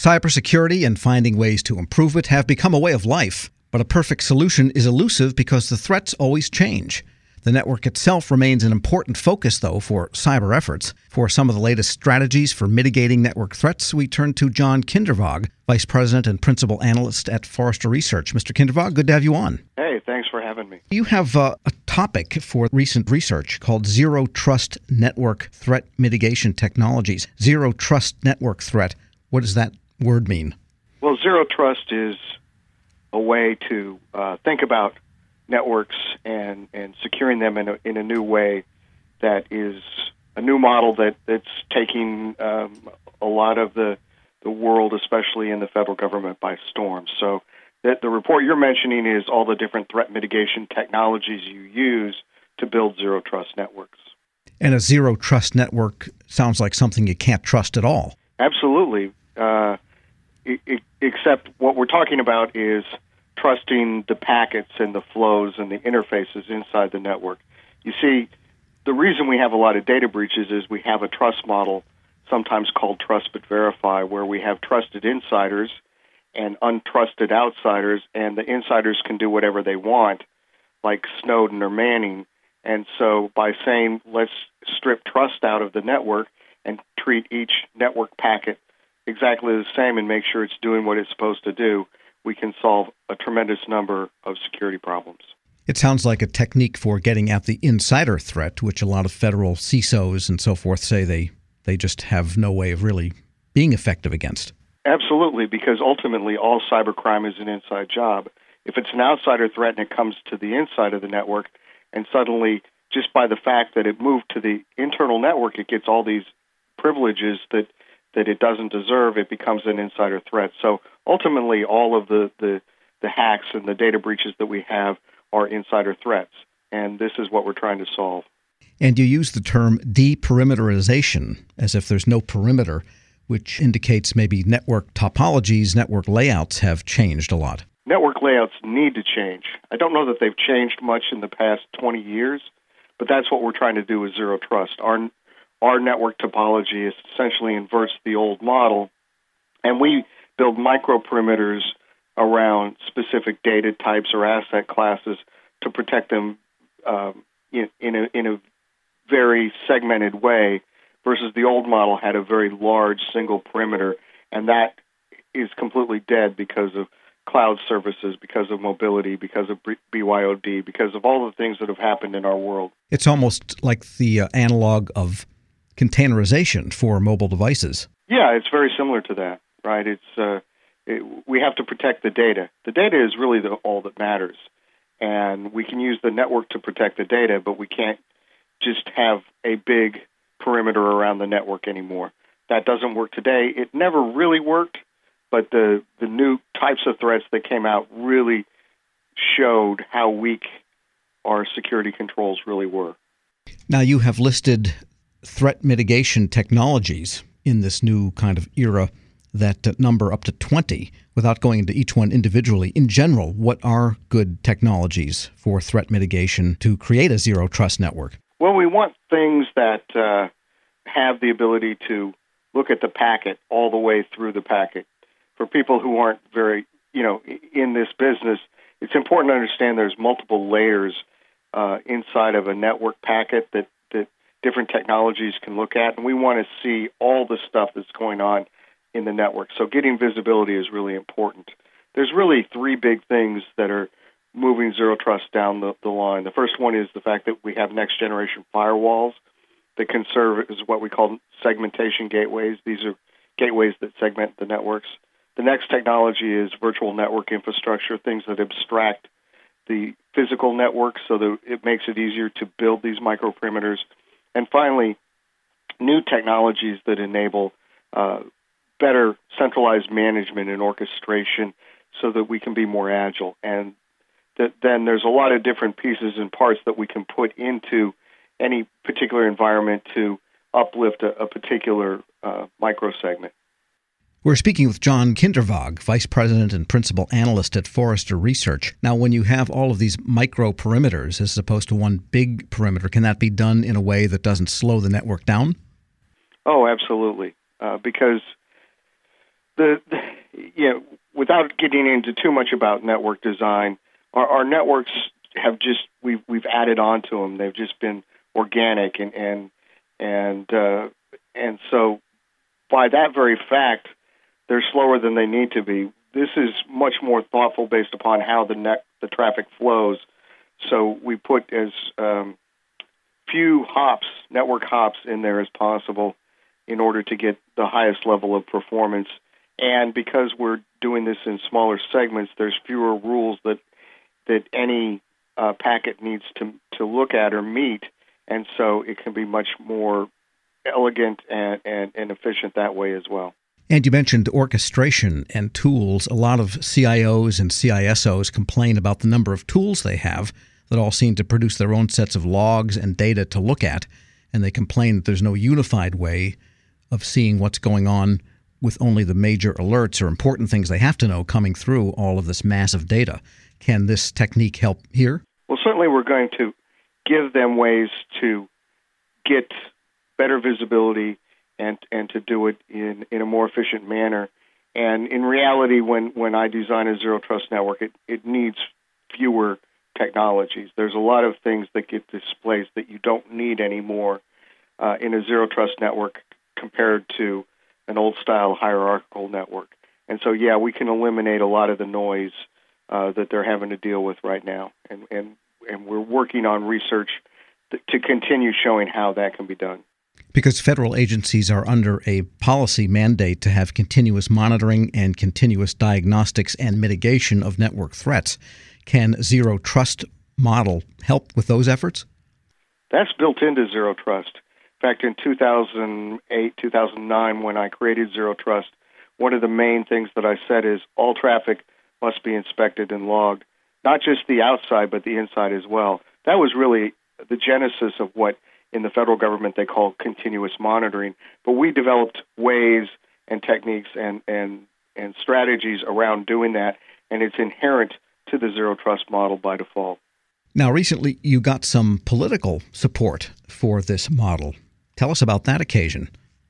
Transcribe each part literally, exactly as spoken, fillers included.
Cybersecurity and finding ways to improve it have become a way of life, but a perfect solution is elusive because the threats always change. The network itself remains an important focus, though, for cyber efforts. For some of the latest strategies for mitigating network threats, we turn to John Kindervag, Vice President and Principal Analyst at Forrester Research. Mister Kindervag, good to have you on. Hey, thanks for having me. You have uh, a topic for recent research called Zero Trust Network Threat Mitigation Technologies. Zero Trust Network Threat. What does that word mean? Well, Zero Trust is a way to uh, think about networks and, and securing them in a, in a new way that is a new model that, that's taking um, a lot of the, the world, especially in the federal government, by storm. So that the report you're mentioning is all the different threat mitigation technologies you use to build zero trust networks. And a zero trust network sounds like something you can't trust at all. Absolutely. Uh, it, it, except what we're talking about is trusting the packets and the flows and the interfaces inside the network. You see, the reason we have a lot of data breaches is we have a trust model, sometimes called trust but verify, where we have trusted insiders and untrusted outsiders, and the insiders can do whatever they want, like Snowden or Manning. And so by saying, let's strip trust out of the network and treat each network packet exactly the same and make sure it's doing what it's supposed to do, we can solve a tremendous number of security problems. It sounds like a technique for getting at the insider threat, which a lot of federal C I S Os and so forth say they, they just have no way of really being effective against. Absolutely, because ultimately all cybercrime is an inside job. If it's an outsider threat and it comes to the inside of the network, and suddenly just by the fact that it moved to the internal network, it gets all these privileges that that it doesn't deserve, it becomes an insider threat. So ultimately, all of the, the, the hacks and the data breaches that we have are insider threats, and this is what we're trying to solve. And you use the term deperimeterization, as if there's no perimeter, which indicates maybe network topologies, network layouts have changed a lot. Network layouts need to change. I don't know that they've changed much in the past twenty years, but that's what we're trying to do with Zero Trust. Our Our network topology is essentially inverts the old model, and we build micro-perimeters around specific data types or asset classes to protect them um, in, in, a, in a very segmented way, versus the old model had a very large single perimeter, and that is completely dead because of cloud services, because of mobility, because of B Y O D, because of all the things that have happened in our world. It's almost like the uh, analog of containerization for mobile devices. Yeah, it's very similar to that, right? It's uh, it, we have to protect the data. The data is really the, all that matters, and we can use the network to protect the data, but we can't just have a big perimeter around the network anymore. That doesn't work today. It never really worked, but the, the new types of threats that came out really showed how weak our security controls really were. Now, you have listed threat mitigation technologies in this new kind of era that uh, number up to twenty. Without going into each one individually, in general, what are good technologies for threat mitigation to create a zero trust network? Well, we want things that uh, have the ability to look at the packet all the way through the packet. For people who aren't very, you know, in this business, it's important to understand there's multiple layers uh, inside of a network packet that different technologies can look at, and we want to see all the stuff that's going on in the network. So getting visibility is really important. There's really three big things that are moving Zero Trust down the, the line. The first one is the fact that we have next-generation firewalls that can serve as what we call segmentation gateways. These are gateways that segment the networks. The next technology is virtual network infrastructure, things that abstract the physical network so that it makes it easier to build these microperimeters. And finally, new technologies that enable uh, better centralized management and orchestration so that we can be more agile. And that then there's a lot of different pieces and parts that we can put into any particular environment to uplift a, a particular uh, microsegment. We're speaking with John Kindervag, Vice President and Principal Analyst at Forrester Research. Now, when you have all of these micro perimeters as opposed to one big perimeter, can that be done in a way that doesn't slow the network down? Oh, absolutely. Uh, because the, the you know, without getting into too much about network design, our, our networks have just we've we've added on to them. They've just been organic, and and and uh, and so by that very fact, they're slower than they need to be. This is much more thoughtful based upon how the net the traffic flows. So we put as um, few hops, network hops, in there as possible in order to get the highest level of performance. And because we're doing this in smaller segments, there's fewer rules that that any uh, packet needs to to look at or meet, and so it can be much more elegant and, and, and efficient that way as well. And you mentioned orchestration and tools. A lot of C I Os and C I S Os complain about the number of tools they have that all seem to produce their own sets of logs and data to look at, and they complain that there's no unified way of seeing what's going on with only the major alerts or important things they have to know coming through all of this massive data. Can this technique help here? Well, certainly we're going to give them ways to get better visibility and and to do it in, in a more efficient manner. And in reality, when, when I design a Zero Trust network, it, it needs fewer technologies. There's a lot of things that get displaced that you don't need anymore uh, in a Zero Trust network compared to an old-style hierarchical network. And so, yeah, we can eliminate a lot of the noise uh, that they're having to deal with right now. And, and, and we're working on research th- to continue showing how that can be done. Because federal agencies are under a policy mandate to have continuous monitoring and continuous diagnostics and mitigation of network threats, can Zero Trust model help with those efforts? That's built into Zero Trust. In fact, in two thousand eight, two thousand nine, when I created Zero Trust, one of the main things that I said is all traffic must be inspected and logged, not just the outside, but the inside as well. That was really the genesis of what in the federal government they call continuous monitoring. But we developed ways and techniques and, and, and strategies around doing that, and it's inherent to the Zero Trust model by default. Now, recently you got some political support for this model. Tell us about that occasion.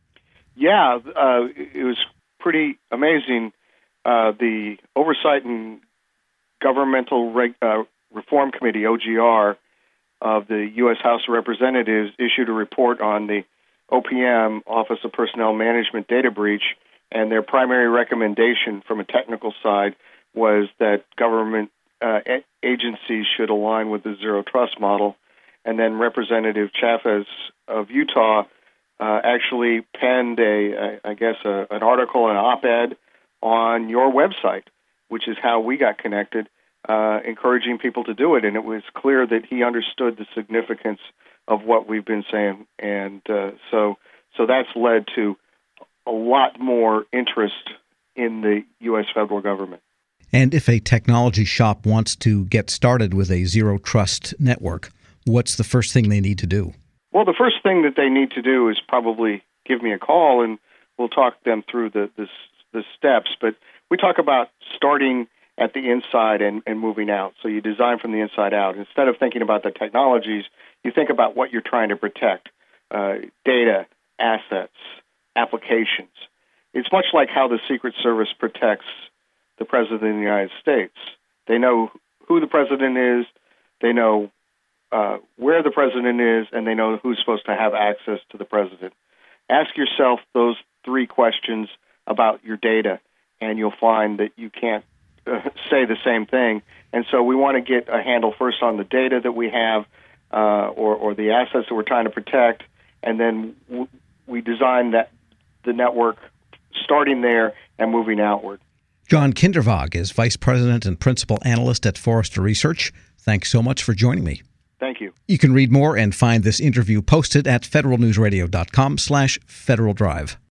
Yeah, uh, it was pretty amazing. Uh, the Oversight and Governmental Reg- uh, Reform Committee, O G R, of the U S House of Representatives issued a report on the O P M, Office of Personnel Management, data breach, and their primary recommendation from a technical side was that government uh, agencies should align with the Zero Trust model. And then Representative Chaffetz of Utah uh, actually penned a, I guess, a, an article, an op-ed on your website, which is how we got connected, uh, encouraging people to do it. And it was clear that he understood the significance of what we've been saying. And uh, so, so that's led to a lot more interest in the U S federal government. And if a technology shop wants to get started with a Zero Trust network, what's the first thing they need to do? Well, the first thing that they need to do is probably give me a call, and we'll talk them through the the, the steps. But we talk about starting at the inside and, and moving out. So you design from the inside out. Instead of thinking about the technologies, you think about what you're trying to protect, uh, data, assets, applications. It's much like how the Secret Service protects the President of the United States. They know who the President is, they know uh, where the President is, and they know who's supposed to have access to the President. Ask yourself those three questions about your data, and you'll find that you can't uh, say the same thing. And so we want to get a handle first on the data that we have uh, or, or the assets that we're trying to protect, and then w- we design that the network starting there and moving outward. John Kindervag is Vice President and Principal Analyst at Forrester Research. Thanks so much for joining me. Thank you. You can read more and find this interview posted at federal news radio dot com slash Federal Drive.